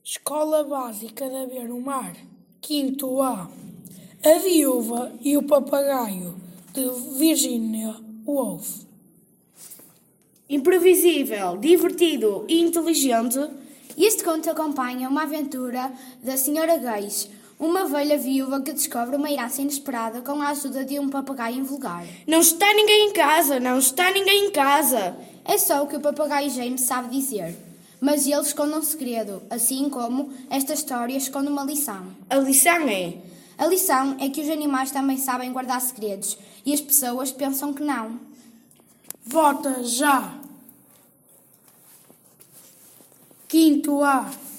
Escola Básica da Beira-Mar, quinto A. A Viúva e o Papagaio, de Virginia Woolf. Imprevisível, divertido e inteligente, este conto acompanha uma aventura da Sra. Gais, uma velha viúva que descobre uma herança inesperada com a ajuda de um papagaio invulgar. Não está ninguém em casa, não está ninguém em casa. É só o que o papagaio James sabe dizer. Mas ele esconde um segredo, assim como esta história esconde uma lição. A lição é... A lição é que os animais também sabem guardar segredos e as pessoas pensam que não. Vota já! Quinto A.